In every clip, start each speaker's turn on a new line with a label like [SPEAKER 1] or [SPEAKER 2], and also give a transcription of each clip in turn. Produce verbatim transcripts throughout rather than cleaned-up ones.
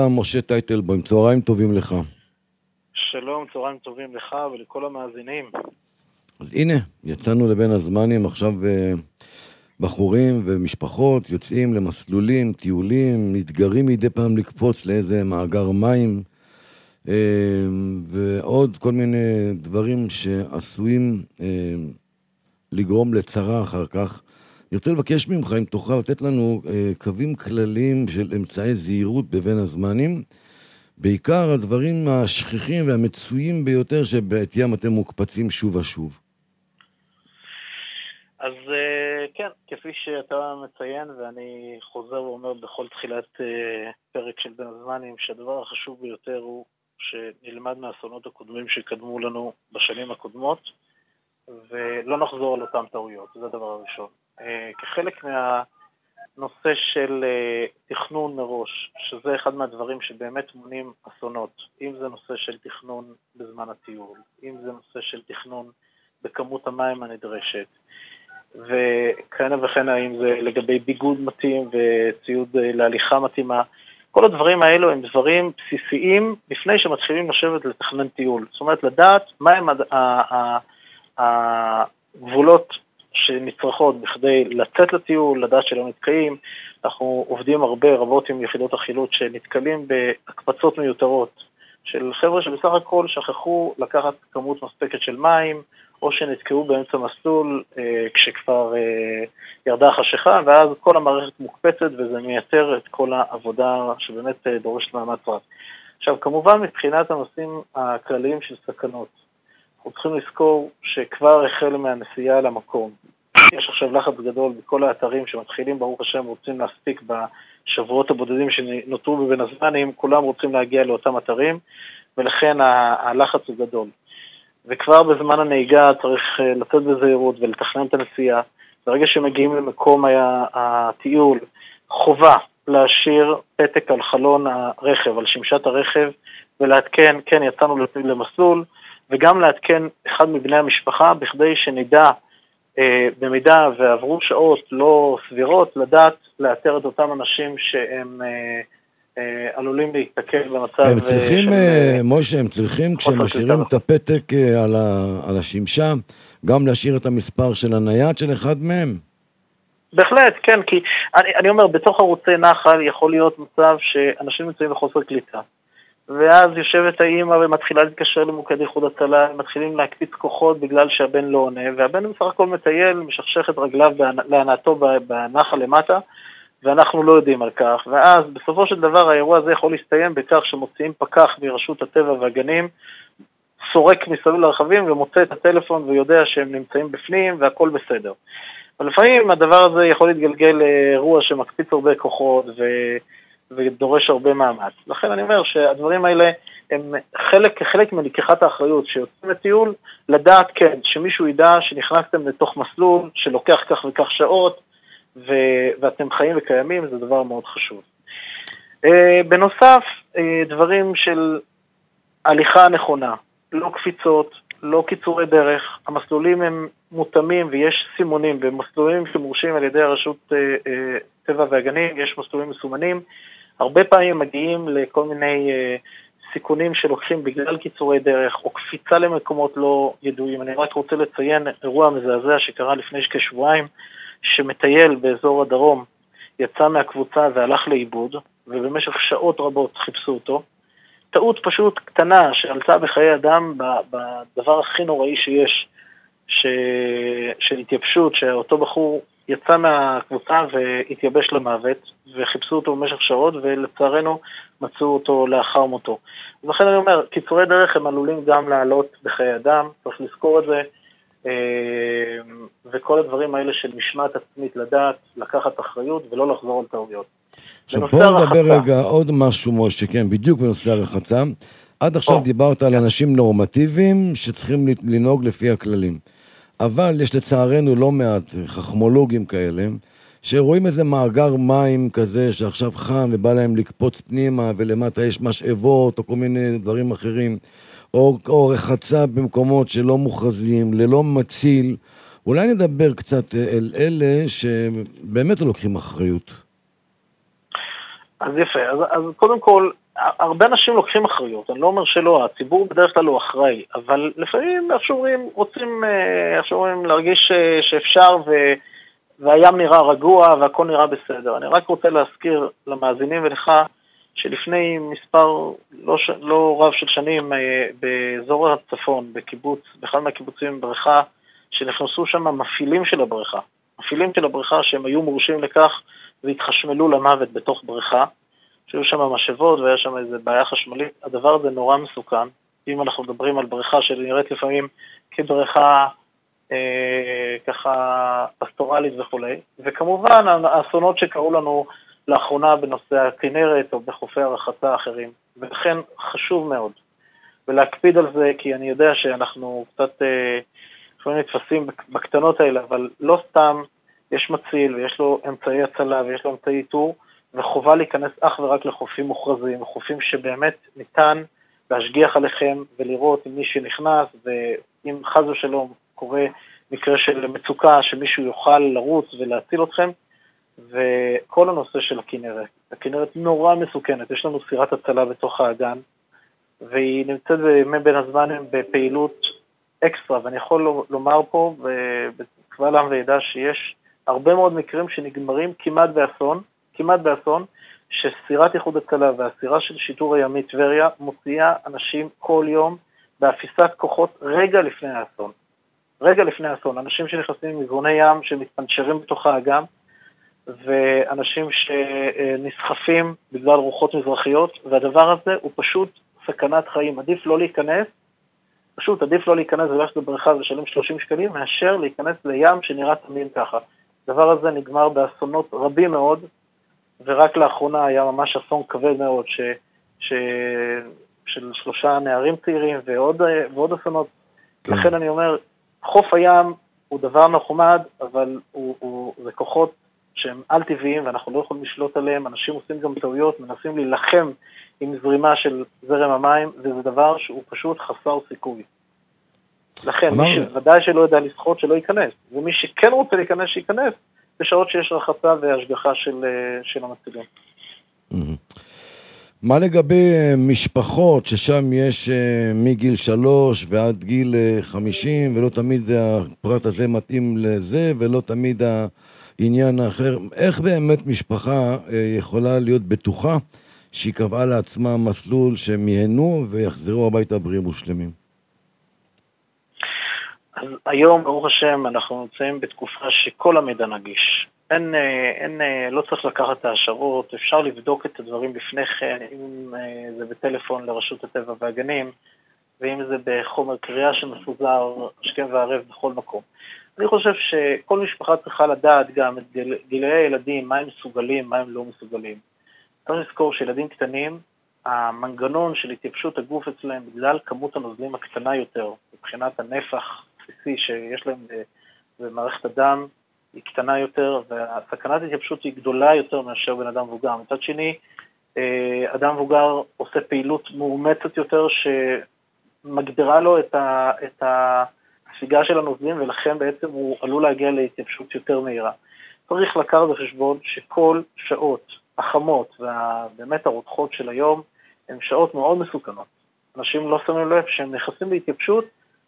[SPEAKER 1] משה טייטלבוים, צהריים טובים לך.
[SPEAKER 2] שלום, צהריים טובים לך ולכל המאזינים.
[SPEAKER 1] אז הנה, יצאנו לבין הזמנים, עכשיו בחורים ומשפחות יוצאים למסלולים, טיולים, מתגרים מדי פעם לקפוץ לאיזה מאגר מים, ועוד כל מיני דברים שעשויים לגרום לצרה אחר כך. אני רוצה לבקש ממך אם תוכל לתת לנו קווים כלליים של אמצעי זהירות בבין הזמנים, בעיקר הדברים השכיחים והמצויים ביותר שבעתיים אתם מוקפצים שוב ושוב.
[SPEAKER 2] אז כן, כפי שאתה מציין, ואני חוזר ואומר בכל תחילת פרק של בין הזמנים, שהדבר החשוב ביותר הוא שנלמד מהאסונות הקודמים שקדמו לנו בשנים הקודמות, ולא נחזור על אותם טעויות, זה הדבר הראשון. כחלק מהנושא של תכנון מראש, שזה אחד מהדברים שבאמת מונים אסונות, אם זה נושא של תכנון בזמן הטיול, אם זה נושא של תכנון בכמות המים הנדרשת, וכהנה וכהנה, אם זה לגבי ביגוד מתאים וציוד להליכה מתאימה, כל הדברים האלו הם דברים בסיסיים לפני שמתחילים לשבת לתכנן טיול. זאת אומרת, לדעת מהם הגבולות שנצרכות בכדי לצאת לטיול, לדעת שלא נתקעים. אנחנו עובדים הרבה רבות עם יחידות החילוץ שנתקלים בהקפצות מיותרות של חבר'ה שבסך הכל שכחו לקחת כמות מספקת של מים, או שנתקעו באמצע מסלול אה, כשכבר אה, ירדה החשיכה, ואז כל המערכת מוקפצת, וזה מייתר את כל העבודה שבאמת אה, דורשת מאמץ רב. עכשיו, כמובן, מבחינת הנושאים הכלליים של סכנות, אנחנו צריכים לזכור שכבר החל מהנסיעה למקום. יש עכשיו לחץ גדול בכל האתרים שמתחילים, ברוך השם, רוצים להספיק בשבועות הבודדים שנותרו בבין הזמנים, כולם רוצים להגיע לאותם אתרים, ולכן הלחץ הוא גדול. וכבר בזמן הנהיגה צריך לצאת בזהירות ולתכנן את הנסיעה. ברגע שמגיעים למקום הטיול, חובה להשאיר פתק על חלון הרכב, על שמשת הרכב, ולעדכן, כן, יצאנו למסלול, וגם לעדכן אחד מבני המשפחה, בכדי שנדע, אה, במידה ועברו שעות לא סבירות, לדעת לאתר את אותם אנשים שהם אה, אה, עלולים להתקל במצב...
[SPEAKER 1] הם צריכים, של, אה, משה, הם צריכים, כשהם משאירים את הפתק אה, על, ה, על השמשה, גם להשאיר את המספר של הנייד של אחד מהם?
[SPEAKER 2] בהחלט, כן, כי אני, אני אומר, בתוך ערוצי נחל יכול להיות מצב שאנשים נמצאים בחוסר קליטה. ואז יושבת האמא ומתחילה להתקשר למוקד איחוד הצלה, מתחילים להקפיץ כוחות בגלל שהבן לא עונה, והבן בסך הכל מטייל, משכשך את רגליו להנעתו בנחל למטה, ואנחנו לא יודעים על כך. ואז בסופו של דבר האירוע הזה יכול להסתיים בכך שמוציאים פקח מרשות הטבע והגנים, סורק מסביב לרכבים ומוצא את הטלפון ויודע שהם נמצאים בפנים והכל בסדר. אבל לפעמים הדבר הזה יכול להתגלגל לאירוע שמקפיץ הרבה כוחות ו... ודורש הרבה מאמץ. לכן אני אומר שהדברים האלה הם חלק, חלק מלקיחת האחריות שיוצאים לטיול, לדעת כן, שמישהו ידע שנכנסתם לתוך מסלול שלוקח כך וכך שעות, ו... ואתם חיים וקיימים, זה דבר מאוד חשוב. בנוסף, דברים של הליכה נכונה, לא קפיצות, לא קיצורי דרך, המסלולים הם מותאמים ויש סימונים, במסלולים שמורשים על ידי הרשות טבע והגנים, יש מסלולים מסומנים, הרבה פעמים מגיעים לכל מיני סיכונים שלוקחים בגלל קיצורי דרך, או קפיצה למקומות לא ידועים. אני רק רוצה לציין אירוע מזעזע שקרה לפני כשבועיים, שמטייל באזור הדרום, יצא מהקבוצה והלך לאיבוד, ובמשך שעות רבות חיפשו אותו. טעות פשוט קטנה שעלתה בחיי אדם בדבר הכי נוראי שיש, ש... של התייבשות, שאותו בחור יצא מהקבוצה והתייבש למוות, וחיפשו אותו במשך שעות, ולצערנו מצאו אותו לאחר מותו. ולכן אני אומר, קיצורי דרך הם עלולים גם לעלות בחיי אדם, צריך לזכור את זה, וכל הדברים האלה של משמעת עצמית לדעת, לקחת אחריות ולא לחזור על טעויות.
[SPEAKER 1] עכשיו בואו נדבר רגע עוד משהו, משה, כן, בדיוק בנושא הרחצה. עד עכשיו דיברת על אנשים נורמטיביים שצריכים לנהוג לפי הכללים. אבל יש לצערנו לא מעט חכמולוגים כאלה, שרואים איזה מאגר מים כזה שעכשיו חם ובא להם לקפוץ פנימה, ולמטה יש משאבות או כל מיני דברים אחרים, או, או רחצה במקומות שלא מוכרזים, ללא מציל. אולי נדבר קצת אל אלה שבאמת לא לוקחים אחריות.
[SPEAKER 2] אז יפה, אז, אז קודם כל, הרבה אנשים לוקחים אחריות, אני לא אומר שלא, הציבור בדרך כלל הוא אחראי, אבל לפעמים אפשרים רוצים, אפשרים להרגיש שאפשר ו... והים נראה רגוע והכל נראה בסדר. אני רק רוצה להזכיר למאזינים ולך, שלפני מספר לא, ש... לא רב של שנים, באזור הצפון, בקיבוץ, באחד מהקיבוצים בבריכה, שנכנסו שם מפעילים של הבריכה, מפעילים של הבריכה שהם היו מורשים לכך והתחשמלו למוות בתוך בריכה, שהיו שם משאבות והיה שם איזו בעיה חשמלית. הדבר הזה נורא מסוכן, אם אנחנו מדברים על בריכה שנראית לפעמים כבריכה אה, ככה פסטורלית וכו'. וכמובן האסונות שקרו לנו לאחרונה בנושא הכנרת או בחופי הרחצה האחרים, ולכן חשוב מאוד ולהקפיד על זה, כי אני יודע שאנחנו קצת אה, לפעמים נתפסים בקטנות האלה, אבל לא סתם יש מציל ויש לו אמצעי הצלה ויש לו אמצעי איתור, וחובה להיכנס אך ורק לחופים מוכרזים, חופים שבאמת ניתן להשגיח עליכם ולראות אם מי שנכנס, ואם חס ושלום קורה מקרה של מצוקה שמישהו יוכל לרוץ ולהציל אתכם. וכל הנושא של הכנרת, הכנרת נורא מסוכנת, יש לנו סירת הצלה בתוך האגן, והיא נמצאת בימי בין הזמנים בפעילות אקסטרה, ואני יכול לומר פה בקבל עם וידע שיש הרבה מאוד מקרים שנגמרים כמעט באסון, כמעט באסון, שסירת איחוד הצלה והסירה של שיטור הימי טבריה מוציאה אנשים כל יום באפיסת כוחות רגע לפני האסון. רגע לפני האסון, אנשים שנכנסים מזרוני ים שמתפנצ'רים בתוך האגם, ואנשים שנסחפים בגלל רוחות מזרחיות, והדבר הזה הוא פשוט סכנת חיים. עדיף לא להיכנס, פשוט עדיף לא להיכנס וללכת לבריכה ולשלם שלושים שקלים, מאשר להיכנס לים שנראה תמים ככה. הדבר הזה נגמר באסונות רבים מאוד, ורק לאחרונה היה ממש אסון כבד מאוד, ש, ש, של שלושה נערים צעירים ועוד, ועוד אסונות. כן. לכן אני אומר, חוף הים הוא דבר נחמד, אבל הוא, הוא, זה כוחות שהם על טבעיים, ואנחנו לא יכולים לשלוט עליהם. אנשים עושים גם טעויות, מנסים להילחם עם זרימה של זרם המים, וזה דבר שהוא פשוט חסר סיכוי. לכן, אמר... מי שוודאי שלא יודע לשחות, שלא ייכנס. ומי שכן רוצה להיכנס, שייכנס, בשעות שיש רחצה והשגחה של, של המצילים.
[SPEAKER 1] מה לגבי משפחות ששם יש מגיל שלוש ועד גיל חמישים, ולא תמיד הפרט הזה מתאים לזה, ולא תמיד העניין האחר? איך באמת משפחה יכולה להיות בטוחה שהיא קבעה לעצמה מסלול שהם ייהנו ויחזרו הביתה בריאים ושלמים?
[SPEAKER 2] אז היום, ברוך השם, אנחנו נמצאים בתקופה שכל המידע נגיש. אין, אין, לא צריך לקחת את ההשערות, אפשר לבדוק את הדברים לפני כן, אם זה בטלפון לרשות הטבע והגנים, ואם זה בחומר קריאה שמפוזר השכם והערב בכל מקום. אני חושב שכל משפחה צריכה לדעת גם את גיל, גילי הילדים, מה הם מסוגלים, מה הם לא מסוגלים. צריך לזכור שילדים קטנים, המנגנון של התייבשות הגוף אצלם, בגלל כמות הנוזלים הקטנה יותר, מבחינת הנפח בסיסי שיש להם במערכת הדם, היא קטנה יותר, והסכנת התייבשות היא גדולה יותר מאשר בן אדם מבוגר. מצד שני, אדם מבוגר עושה פעילות מאומצת יותר, שמגדירה לו את, ה, את הספיגה של הנוזלים, ולכן בעצם הוא עלול להגיע להתייבשות יותר מהירה. צריך לקחת בחשבון שכל שעות החמות, ובאמת הרותחות של היום, הן שעות מאוד מסוכנות. אנשים לא שמים לב שהם נכנסים להתייבשות,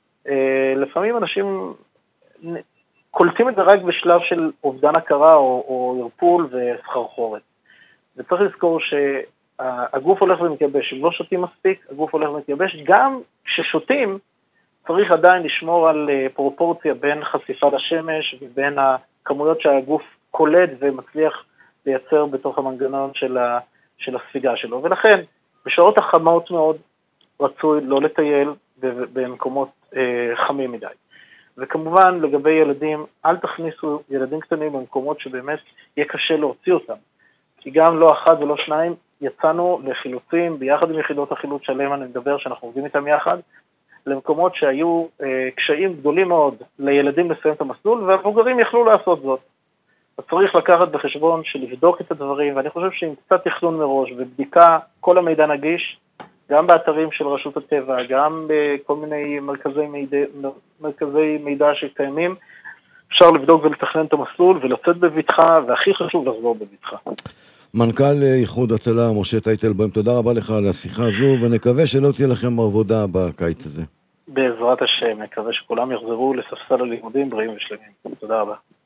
[SPEAKER 2] לפעמים אנשים קולטים את זה רק בשלב של אובדן הכרה או, או ירפול וסחרחורת. וצריך לזכור שהגוף הולך ומתייבש. אם לא שותים מספיק, הגוף הולך ומתייבש. גם כששותים, צריך עדיין לשמור על פרופורציה בין חשיפה לשמש ובין הכמויות שהגוף קולט ומצליח לייצר בתוך המנגנון של, ה, של הספיגה שלו. ולכן, בשעות החמות מאוד רצוי לא לטייל במקומות אה, חמים מדי. וכמובן לגבי ילדים, אל תכניסו ילדים קטנים במקומות שבאמת יהיה קשה להוציא אותם. כי גם לא אחד ולא שניים יצאנו לחילוצים, ביחד עם יחידות החילוץ שלהם אני מדבר, שאנחנו עובדים איתם יחד, למקומות שהיו אה, קשיים גדולים מאוד לילדים לסיים את המסלול, והמבוגרים יכלו לעשות זאת. אז צריך לקחת בחשבון שלבדוק את הדברים, ואני חושב שעם קצת תכנון מראש ובדיקה, כל המידע נגיש, גם באתרים של רשות הטבע, גם בכל מיני מרכזי מידע, מרכזי מידע שקיימים, אפשר לבדוק ולתכנן את המסלול ולצאת בביטחה, והכי חשוב לחזור בביטחה.
[SPEAKER 1] מנכ"ל איחוד הצלה, משה טייטלבוים, תודה רבה לך על השיחה הזו, ונקווה שלא תהיה לכם עבודה בקיץ הזה.
[SPEAKER 2] בעזרת השם, מקווה שכולם יחזרו לספסל הלימודים בריאים ושלמים. תודה רבה.